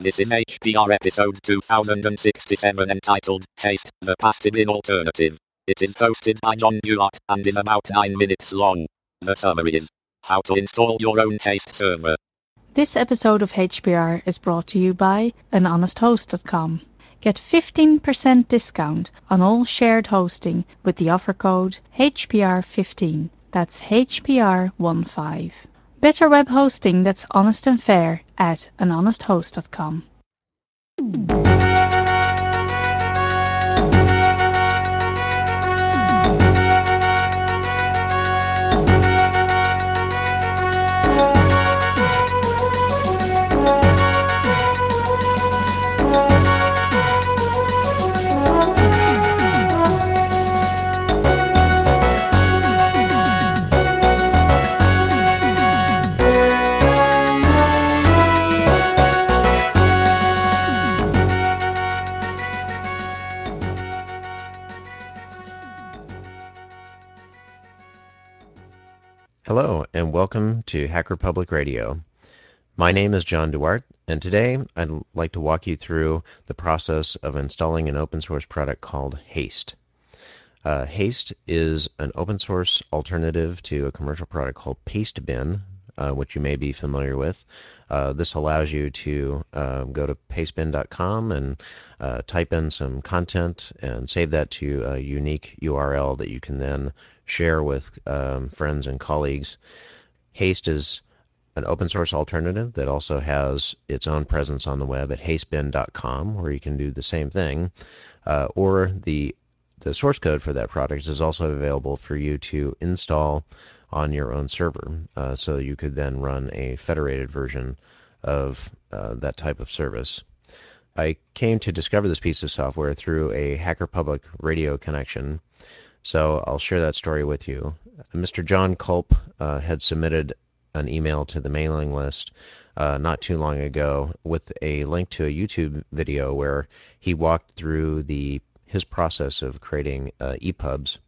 This is HPR episode 2067 entitled Haste, the Pastebin Alternative. It is hosted by John Duart and is about 9 minutes long. The summary is how to install your own Haste server. This episode of HPR is brought to you by anhonesthost.com. Get 15% discount on all shared hosting with the offer code HPR15. That's HPR15. Better web hosting that's honest and fair at anhonesthost.com. Hello, and welcome to Hacker Public Radio. My name is John Duart, and today I'd like to walk you through the process of installing an open source product called Haste. Haste is an open source alternative to a commercial product called Pastebin, which you may be familiar with. This allows you to go to pastebin.com and type in some content and save that to a unique URL that you can then share with friends and colleagues. Haste is an open source alternative that also has its own presence on the web at hastebin.com, where you can do the same thing, or the source code for that product is also available for you to install on your own server. So you could then run a federated version of that type of service. I came to discover this piece of software through a Hacker Public Radio connection, so I'll share that story with you. Mr. John Culp had submitted an email to the mailing list not too long ago with a link to a YouTube video where he walked through his process of creating EPUBs.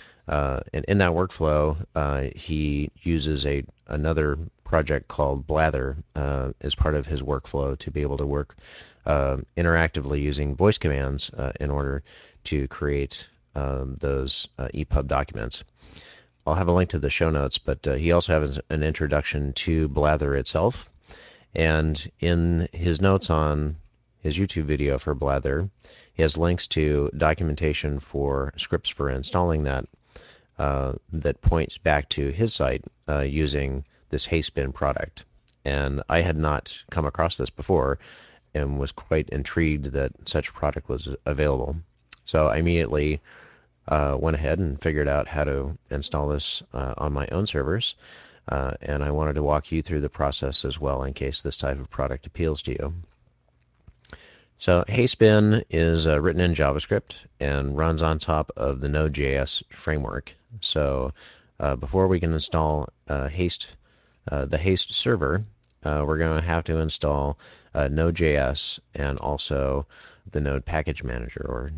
And in that workflow, he uses another project called Blather as part of his workflow to be able to work interactively using voice commands in order to create those EPUB documents. I'll have a link to the show notes, but he also has an introduction to Blather itself. And in his notes on his YouTube video for Blather, he has links to documentation for scripts for installing that that points back to his site using this Hastebin product. And I had not come across this before and was quite intrigued that such a product was available. So I immediately went ahead and figured out how to install this on my own servers. And I wanted to walk you through the process as well in case this type of product appeals to you. So Hastebin is written in JavaScript and runs on top of the Node.js framework. So before we can install the Haste server, we're going to have to install Node.js and also the Node Package Manager, or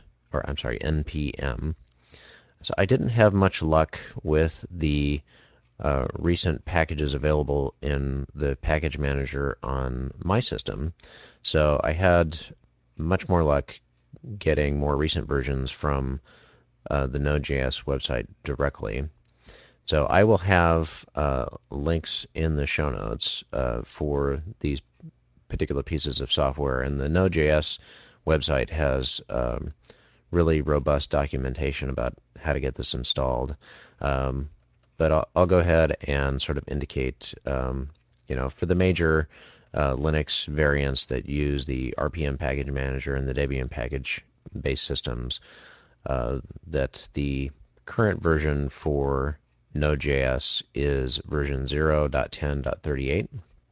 NPM. So I didn't have much luck with the recent packages available in the package manager on my system. So I had much more luck getting more recent versions from the Node.js website directly. So I will have links in the show notes for these particular pieces of software. And the Node.js website has really robust documentation about how to get this installed. But I'll go ahead and sort of indicate, for the major Linux variants that use the RPM package manager and the Debian package-based systems, that the current version for Node.js is version 0.10.38.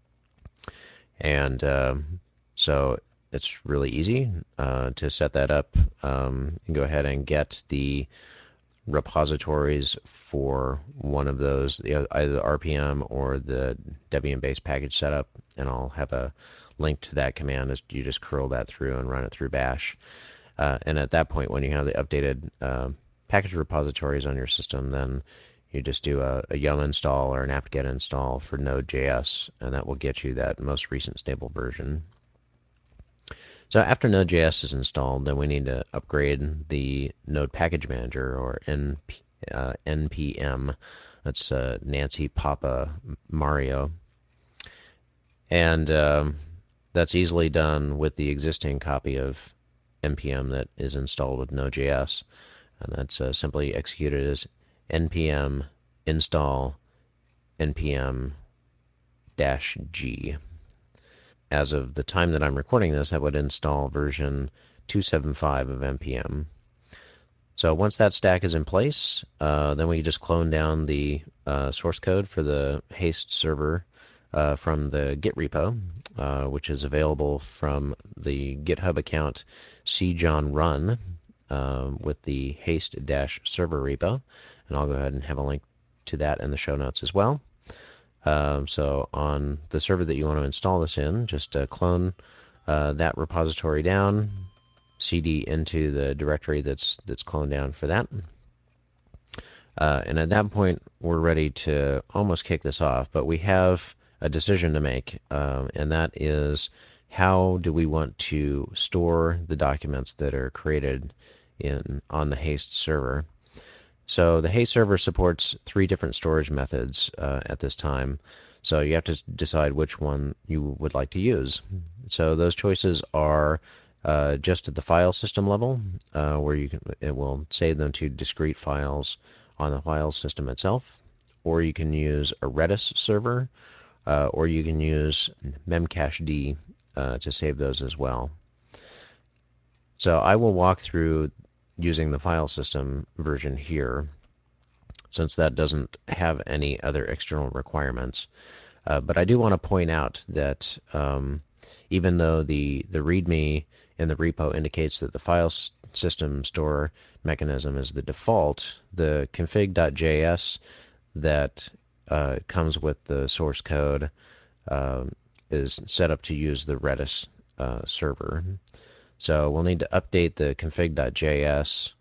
And so it's really easy to set that up. You can go ahead and get the repositories for one of those, either the RPM or the Debian-based package setup, and I'll have a link to that command as you just curl that through and run it through bash. And at that point, when you have the updated package repositories on your system, then you just do a yum install or an apt-get install for Node.js, and that will get you that most recent stable version. So after Node.js is installed, then we need to upgrade the Node Package Manager, or NPM. That's Nancy Papa Mario. And that's easily done with the existing copy of NPM that is installed with Node.js. And that's simply executed as npm install npm-g. As of the time that I'm recording this, I would install version 275 of npm. So once that stack is in place, then we just clone down the source code for the haste server from the Git repo, which is available from the GitHub account cjohnrun with the haste-server repo. And I'll go ahead and have a link to that in the show notes as well. So on the server that you want to install this in, just clone that repository down, cd into the directory that's cloned down for that. And at that point, we're ready to almost kick this off, but we have a decision to make, and that is how do we want to store the documents that are created on the haste server. So the haste server supports 3 different storage methods at this time. So you have to decide which one you would like to use. So those choices are just at the file system level, where it will save them to discrete files on the file system itself, or you can use a Redis server, or you can use memcached to save those as well. So I will walk through using the file system version here, since that doesn't have any other external requirements. But I do want to point out that even though the README in the repo indicates that the file system store mechanism is the default, the config.js that comes with the source code is set up to use the Redis server. So we'll need to update the config.js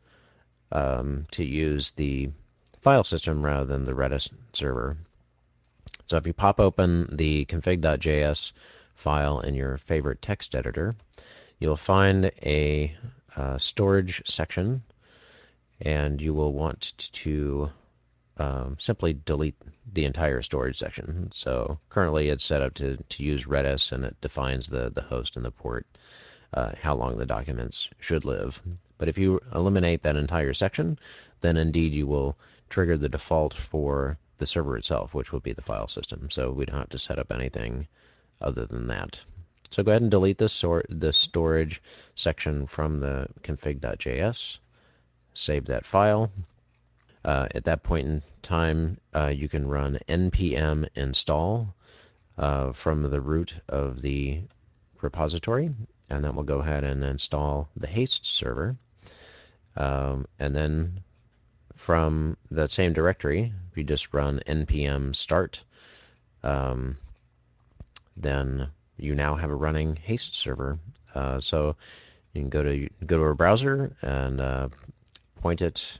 to use the file system rather than the Redis server. So if you pop open the config.js file in your favorite text editor, you'll find a storage section, and you will want to simply delete the entire storage section. So currently it's set up to use Redis, and it defines the host and the port, how long the documents should live. But if you eliminate that entire section, then indeed you will trigger the default for the server itself, which will be the file system. So we don't have to set up anything other than that. So go ahead and delete the storage section from the config.js. Save that file. At that point in time, you can run npm install from the root of the repository, and that will go ahead and install the haste server. And then from that same directory, if you just run npm start, then you now have a running haste server. So you can go to a browser and point it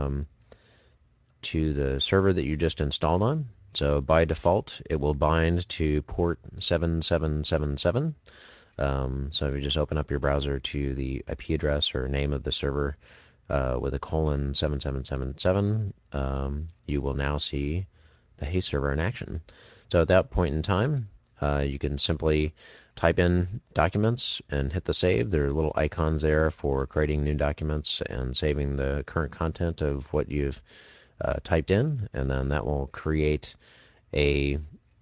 to the server that you just installed on. So by default, it will bind to port 7777. So if you just open up your browser to the IP address or name of the server with a colon 7777, you will now see the haste server in action. So at that point in time, you can simply type in documents and hit the save. There are little icons there for creating new documents and saving the current content of what you've typed in, and then that will create a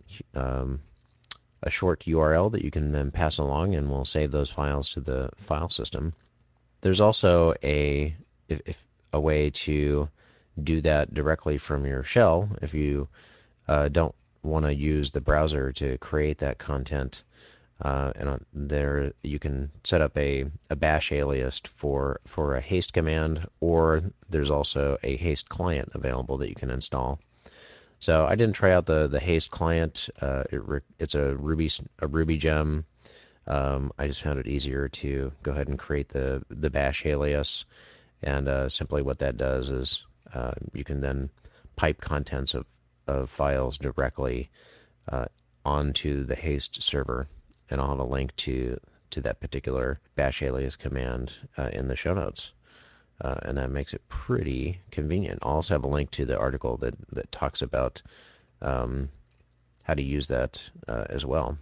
short URL that you can then pass along, and will save those files to the file system. There's also a way to do that directly from your shell if you don't want to use the browser to create that content. And there you can set up a bash alias for a haste command, or there's also a haste client available that you can install. So I didn't try out the haste client. It's a Ruby gem. I just found it easier to go ahead and create the bash alias, and simply what that does is you can then pipe contents of files directly onto the haste server, and I'll have a link to to that particular bash alias command in the show notes. And that makes it pretty convenient. I'll also have a link to the article that talks about how to use that as well.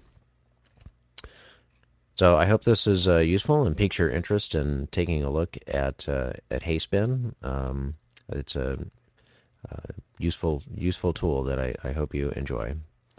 So I hope this is useful and piques your interest in taking a look at Hayspin. It's a useful tool that I hope you enjoy.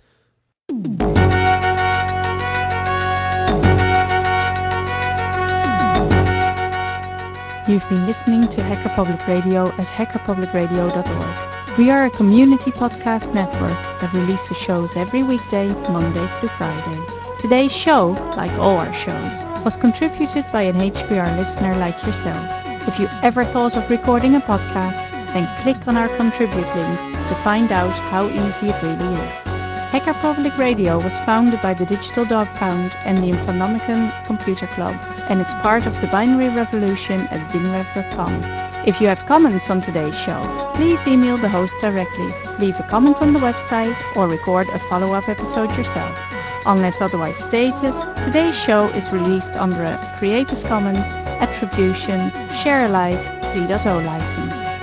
You've been listening to Hacker Public Radio at hackerpublicradio.org. We are a community podcast network that releases shows every weekday, Monday through Friday. Today's show, like all our shows, was contributed by an HPR listener like yourself. If you ever thought of recording a podcast, then click on our contribute link to find out how easy it really is. Hacker Public Radio was founded by the Digital Dog Pound and the Infonomicon Computer Club and is part of the binary revolution at bingrev.com. If you have comments on today's show, please email the host directly, leave a comment on the website, or record a follow-up episode yourself. Unless otherwise stated, today's show is released under a Creative Commons Attribution Share Alike 3.0 license.